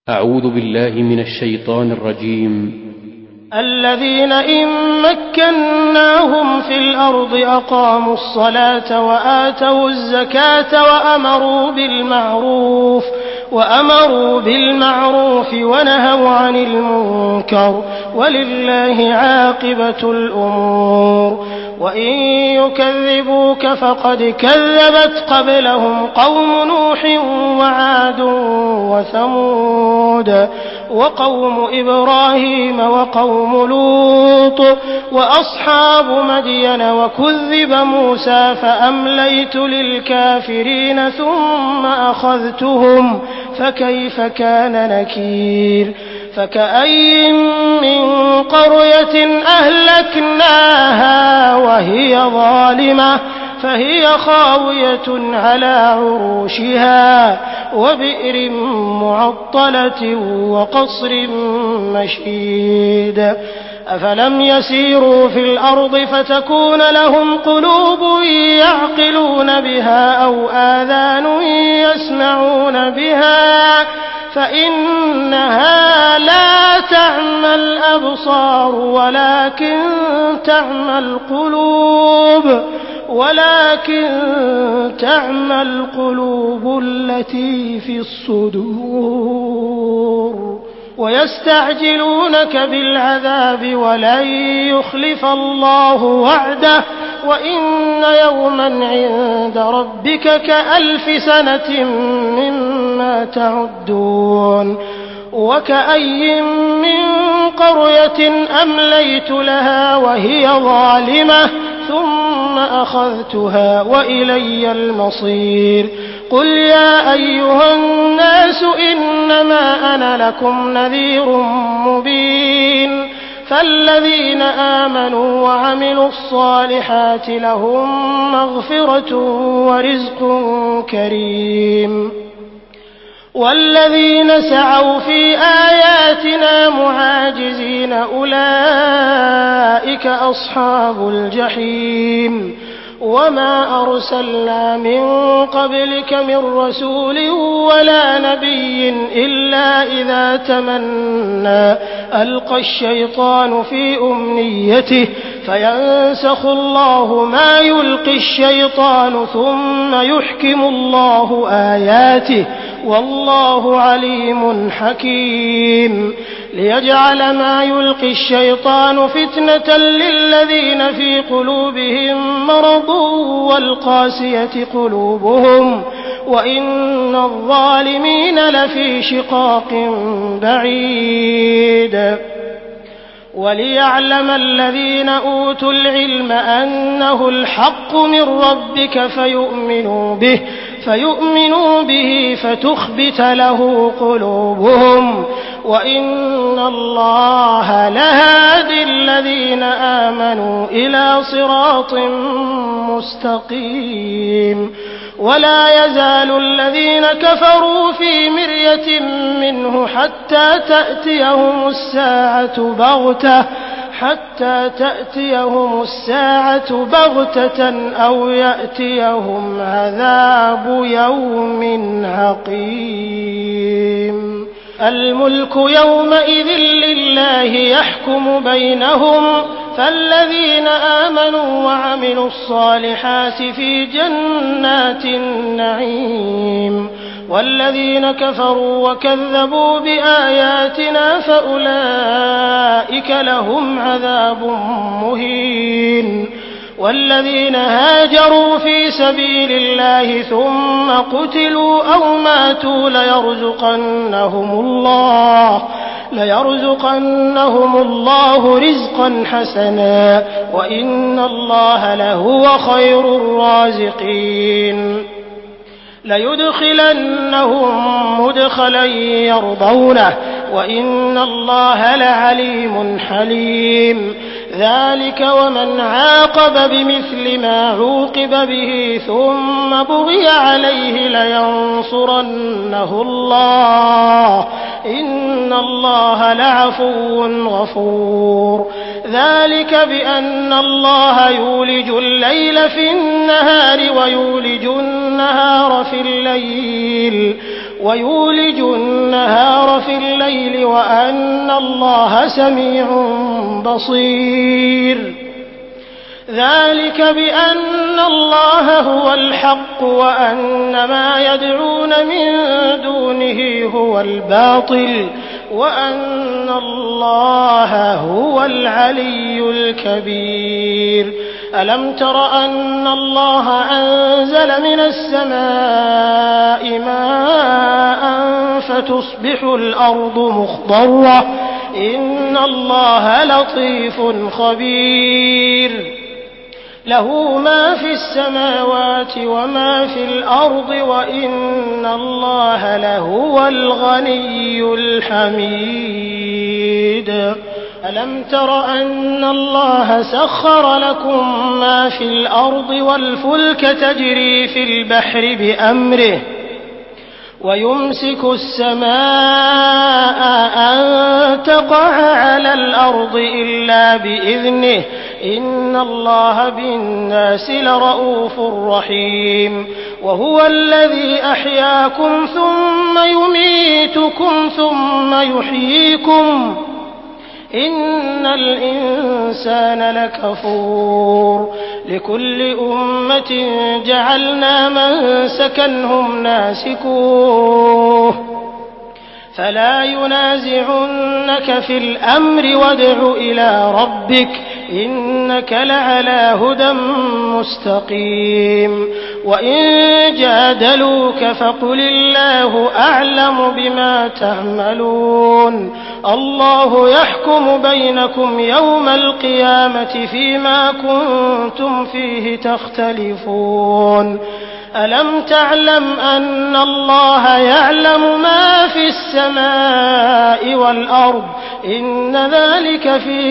أعوذ بالله من الشيطان الرجيم. الذين إن مكناهم في الأرض أقاموا الصلاة وآتوا الزكاة وأمروا بالمعروف ونهوا عن المنكر ولله عاقبة الأمور. وإن يكذبوك فقد كذبت قبلهم قوم نوح وعاد وثمود وقوم إبراهيم وقوم لوط وأصحاب مدين وكذب موسى فأمليت للكافرين ثم أخذتهم فكيف كان نكير. فكأين من قرية أهلكناها وهي ظالمة فهي خاوية على عروشها وبئر معطلة وقصر مشيد. أفلم يسيروا في الأرض فتكون لهم قلوب يعقلون بها أو آذان يسمعون بها فإنها لا تعمى الأبصار ولكن تعمى القلوب التي في الصدور. ويستعجلونك بالعذاب ولن يخلف الله وعده وإن يوما عند ربك كألف سنة مما تعدون. وكأي من قرية أمليت لها وهي ظالمة ثم أخذتها وإلي المصير. قل يا أيها الناس إنما أنا لكم نذير مبين. فالذين آمنوا وعملوا الصالحات لهم مغفرة ورزق كريم. والذين سعوا في آياتنا معاجزين أولئك أصحاب الجحيم. وما أرسلنا من قبلك من رسول ولا نبي إلا إذا تمنى ألقى الشيطان في أمنيته فينسخ الله ما يلقي الشيطان ثم يحكم الله آياته والله عليم حكيم. ليجعل ما يلقي الشيطان فتنة للذين في قلوبهم مرض والقاسية قلوبهم وإن الظالمين لفي شقاق بعيد. وليعلم الذين أوتوا العلم أنه الحق من ربك فيؤمنوا به فتخبت له قلوبهم وإن الله لهادي الذين آمنوا إلى صراط مستقيم. ولا يزال الذين كفروا في مرية منه حتى تأتيهم الساعة بغتة أو يأتيهم عذاب يوم عقيم. الملك يومئذ لله يحكم بينهم فالذين آمنوا وعملوا الصالحات في جنات النعيم والذين كفروا وكذبوا بآياتنا فأولئك لهم عذاب مهين. والذين هاجروا في سبيل الله ثم قتلوا أو ماتوا ليرزقنهم الله رزقا حسنا وإن الله لهو خير الرازقين. ليدخلنهم مدخلا يرضونه وإن الله لعليم حليم. ذلك ومن عاقب بمثل ما عوقب به ثم بغي عليه لينصرنه الله إن الله لعفو غفور. ذلك بأن الله يولج الليل في النهار ويولج النهار في الليل ويولج النهار في الليل وأن الله سميع بصير. ذلك بأن الله هو الحق وأن ما يدعون من دونه هو الباطل وأن الله هو العلي الكبير. ألم تر أن الله أنزل من السماء ماء فتصبح الأرض مخضرة إن الله لطيف خبير. له ما في السماوات وما في الأرض وإن الله لهو الغني الحميد. ألم تر أن الله سخر لكم ما في الأرض والفلك تجري في البحر بأمره ويمسك السماء أن تقع على الأرض إلا بإذنه إن الله بالناس لرءوف رحيم. وهو الذي أحياكم ثم يميتكم ثم يحييكم إن الإنسان لكفور. لكل أمة جعلنا منسكا هم ناسكوه فلا ينازعنك في الأمر وادع إلى ربك إنك لعلى هدى مستقيم. وإن جادلوك فقل الله أعلم بما تعملون الله يحكم بينكم يوم القيامة فيما كنتم فيه تختلفون. ألم تعلم أن الله يعلم ما في السماء والأرض إن ذلك في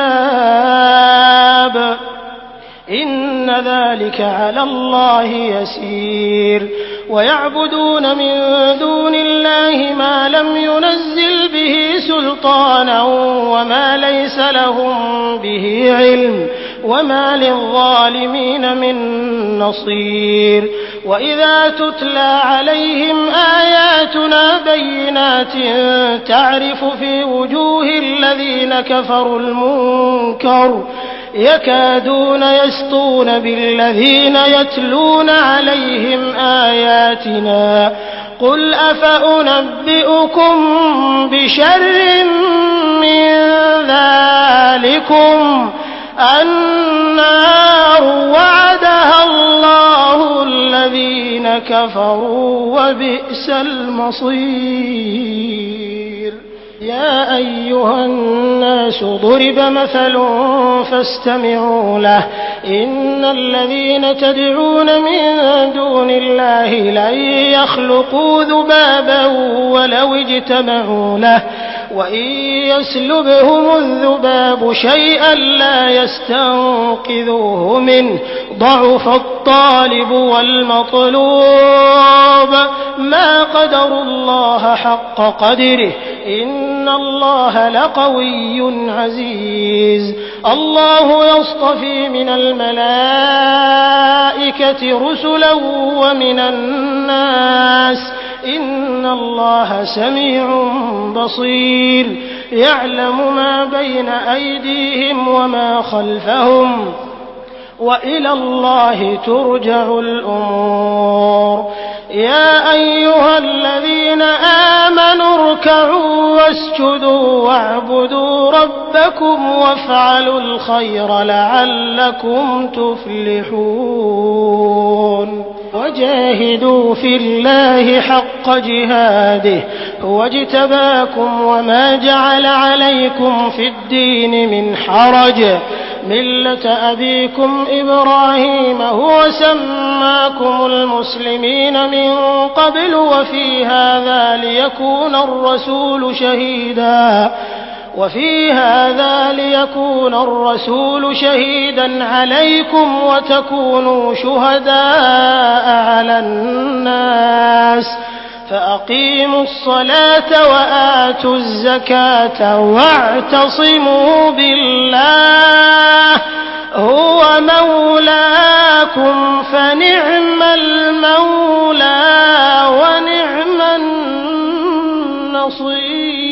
كتاب إن ذلك على الله يسير. ويعبدون من دون الله ما لم ينزل به سلطانا وما ليس لهم به علم وما للظالمين من نصير. وإذا تتلى عليهم آياتنا بينات تعرف في وجوه الذين كفروا المنكر يكادون يسطون بالذين يتلون عليهم آياتنا قل أفأنبئكم بشر من ذلكم النار وعدها الله الذين كفروا وبئس المصير. يا أيها الناس ضرب مثل فاستمعوا له إن الذين تدعون من دون الله لن يخلقوا ذبابا ولو اجتمعوا له وإن يسلبهم الذباب شيئا لا يستنقذوه منه ضعف الطالب والمطلوب ما قدروا الله حق قدره إن الله لقوي عزيز. الله يصطفي من الملائكة رسلا ومن الناس إن الله سميع بصير يعلم ما بين أيديهم وما خلفهم وإلى الله ترجع الأمور. يا أيها الذين آمنوا اركعوا واسجدوا واعبدوا ربكم وافعلوا الخير لعلكم تفلحون. وجاهدوا في الله حق جهاده هو اجتباكم وما جعل عليكم في الدين من حرج ملة أبيكم إبراهيم هو سماكم المسلمين من قبل وفي هذا ليكون الرسول شهيدا عليكم وتكونوا شهداء على الناس فأقيموا الصلاة وآتوا الزكاة واعتصموا بالله هو مولاكم فنعم المولى ونعم النصير. بصير